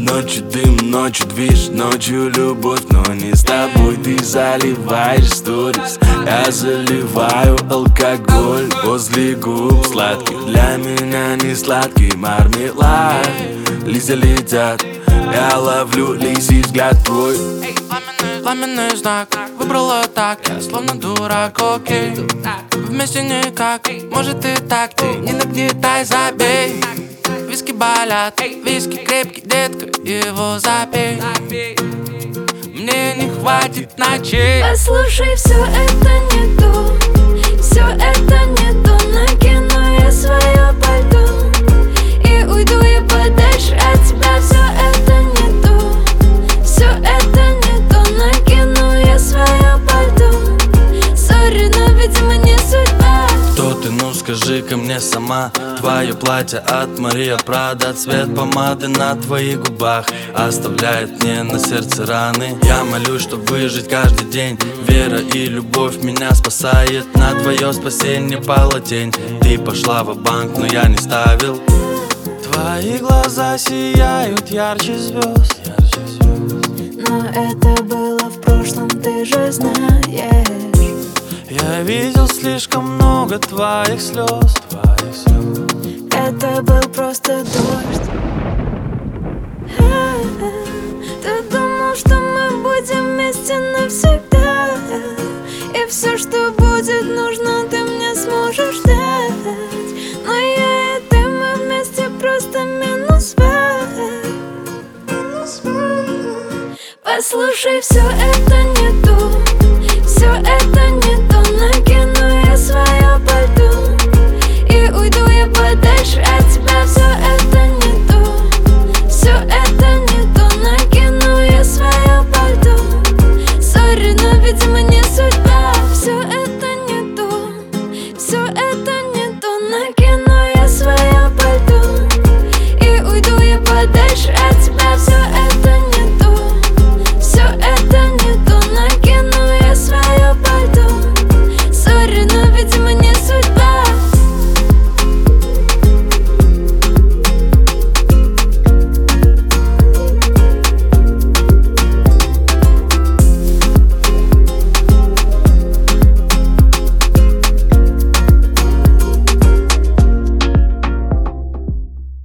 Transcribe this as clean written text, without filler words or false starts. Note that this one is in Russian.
Ночью дым, ночью движ, ночью любовь, но не с тобой. Ты заливаешь сторис, я заливаю алкоголь возле губ сладких. Для меня не сладкий мармелад. Листья летят, я ловлю лисий взгляд твой. Пламенный знак, выбрала так, я словно дурак, окей. Вместе никак, может и так, ты не нагнетай, забей. Виски болят, виски крепкий, детка, его запей. Мне не хватит ночей. Послушай, все это не то, все это не то. Накину я свое пальто и уйду я подальше от тебя. Все это не то, все это не то. Накину я свое пальто. Сори, но видимо не судьба. Кто ты, ну скажи-ка мне сама. Твое платье от Мария Прада, цвет помады на твоих губах оставляет мне на сердце раны. Я молюсь, чтоб выжить каждый день. Вера и любовь меня спасает. На твое спасение пала тень. Ты пошла ва-банк, но я не ставил. Твои глаза сияют ярче звезд. Но это было в прошлом, ты же знаешь. Я видел слишком много твоих слез. Это был просто дождь. Ты думал, что мы будем вместе навсегда, и все, что будет нужно, ты мне сможешь дать. Но я и ты, мы вместе просто минус вайб. Послушай, все это не